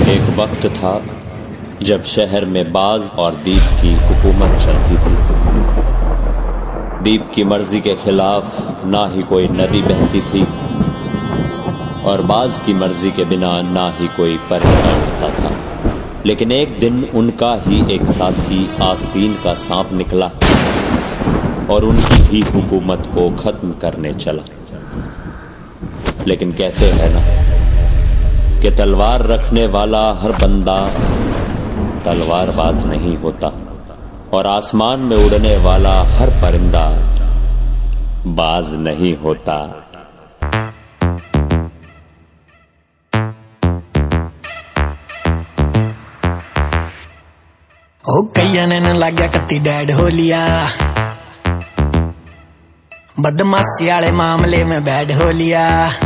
एक वक्त था जब शहर में बाज और दीप की हुकूमत चलती थी। दीप की मर्जी के खिलाफ ना ही कोई नदी बहती थी और बाज की मर्जी के बिना ना ही कोई परिंदा उड़ता था। लेकिन एक दिन उनका ही एक साथी आस्तीन का सांप निकला और उनकी ही हुकूमत को खत्म करने चला। लेकिन कहते हैं ना कि तलवार रखने वाला हर बंदा तलवारबाज नहीं होता और आसमान में उड़ने वाला हर परिंदा बाज नहीं होता। ओ कईया ने न लाग्या कत्ती डैड हो लिया, बदमाशी वाले मामले में बैड हो लिया।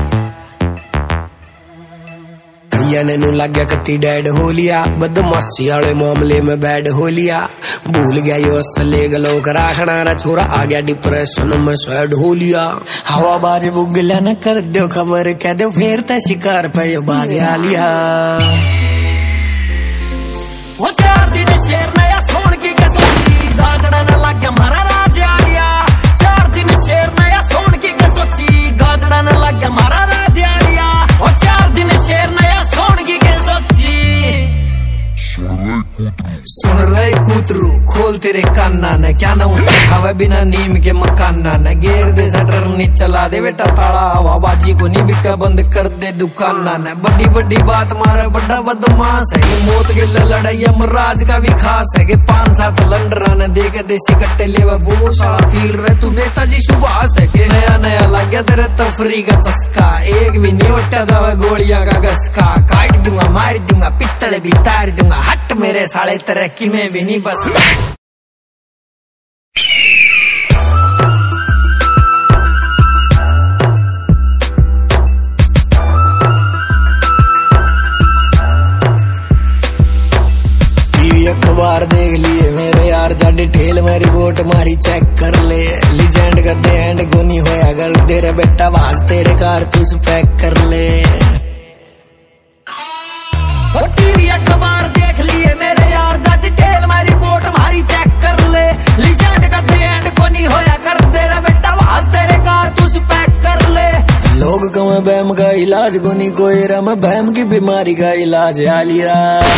कईया ने लाग्या कत्ती डैड हो लिया, बदमाशी वाले मामले में बैड हो लिया। भूल गया यो असले गलो करा खड़ा छोरा, आ गया डिप्रेशन में सैड हो लिया। हवाबाज बुगला न कर दो खबर, कह दो फिर त शिकार पे बाज आ लिया। वो 4 दिन शेर नया सोन की कसोची, गागड़ा न लग गया मारा राज आ गया। 4 दिन शेर नया सोन की कसोची, गागड़ा न लग गया मारा राज आ गया। वो 4 दिन शेर नया सोन की कसोची। सुन रही कूतरू खोल तेरे कान्ना न, क्या ना हवा बिना नीम के मकाना न। गेर दे शटर नी चला दे बेटा ताला, हवाबाजी को नहीं बिका बंद कर दे दुकाना न। बड़ी बड़ी बात मारे बड़ा बदमाश है, मौत के लड़ाई राज का भी खास है। 5-7 लंडरा ने देख देसी कट्टे लेवा बहुत सारा फील रहे तू नेताजी सुभाष है। के नया नया लग गया तेरे तफरी का चस्का, एक भी नहीं उठा जावे गोलियां का गसका। काट दूंगा मार दूंगा पित्तल भी तार दूंगा, हट मेरे साले तरक्की में भी नहीं बस। अखबार देख लिए मेरे यार जा डिटेल में रिपोर्ट मारी चेक कर ले। लीजेंड का दे एंड को नहीं होया अगर तेरे बेटा बाज तेरे कार तू पैक कर ले। टीवी अखबार देख लिए मेरे यार जा डिटेल में रिपोर्ट मारी चेक कर ले। लीजेंड का दे एंड को नहीं होया कर तेरा बेटा बाज तेरे कार तू पैक कर ले। लोग कम बहम का इलाज को नहीं कोई रम, बहम की बीमारी का इलाज आ लिया।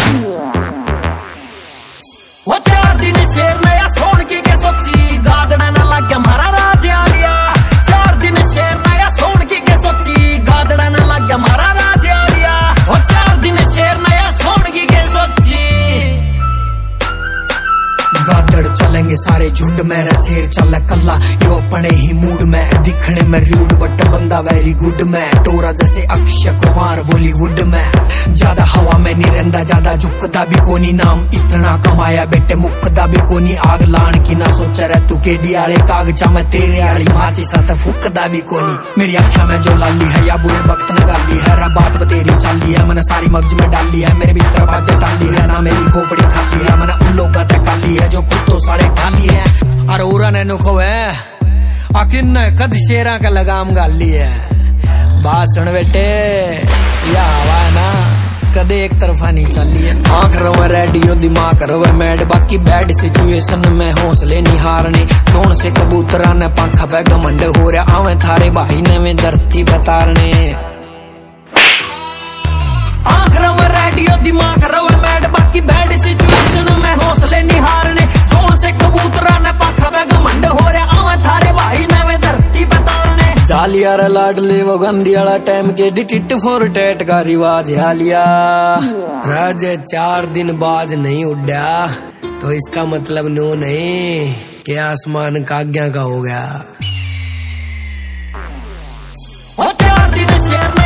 वो 4 दिन शेर नया सोन की के सोची, गादड़ा न लग गया मारा राज आ गया। 4 दिन शेर नया सोन की के सोची, गादड़ा न लग गया मारा राज आ गया। वो 4 दिन शेर नया सोन की के सोची। गादड़ चलेंगे सारे झुंड में, शेर चल कल्ला यो अपने ही मूड में। दिखने में रूड बट बंदा वेरी गुड में, टोरा जैसे अक्षय कुमार बॉलीवुड में। ज्यादा हवा में नहीं रहता ज्यादा झुकदा भी कोनी, नाम इतना कमाया बेटे मुकदा भी कोनी। आग लान की ना सोचा रह तू केडी आले कागजा में तेरे आली माची साथ फुकदा भी कोनी। मेरी अखियां में जो लाली है या बुरे वक्त में गाली है, रा बात बतेरी चाली है मैंने सारी मगज में डाली है। मेरे भीतर बाजे डाली है ना मेरी खोपड़ी खाली है, मैंने उन लोगों तक काली है जो खुद तो साले ढाली है। और ओरा ने नुखो है अकिन कद शेरा का लगाम गाली है। भाषण बेटे या हवा ना कदे एक तरफा नहीं चली है। आंख रवे रेडियो दिमाग रवे मैड, बाकी बैड सिचुएशन में हौसले नहीं हारने। सोन से कबूतरा ने पंखा पे घमंड हो रहा, आवे थारे भाई ने में धरती बतारने। आंख रवे रेडियो दिमाग रवे मैड, बाकी बैड सिचुएशन में हौसले नहीं हारने। सोन से कबूतरा ने पंखा पे घमंड हो रहा, आवे थारे भाई ने में धरती बतारने। जालियार लाडले वो गंदी वाला टाइम के डिटिट फोर टेट का रिवाज हालिया। राज 4 दिन बाज नहीं उड़ा तो इसका मतलब नो नहीं कि आसमान काग्या का हो गया। 4 दिन शेर